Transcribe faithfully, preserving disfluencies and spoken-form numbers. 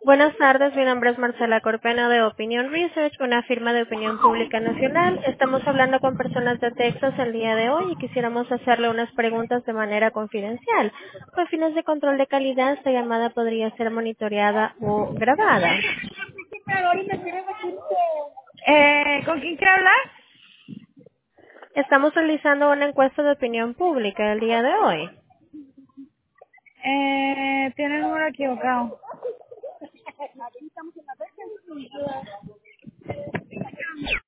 Buenas tardes, mi nombre es Marcela Corpena de Opinion Research, una firma de opinión pública nacional. Estamos hablando con personas de Texas el día de hoy y quisiéramos hacerle unas preguntas de manera confidencial. Con fines de control de calidad, esta llamada podría ser monitoreada o grabada. Eh, ¿Con quién quiere hablar? Estamos realizando una encuesta de opinión pública el día de hoy. Eh, tiene el número equivocado.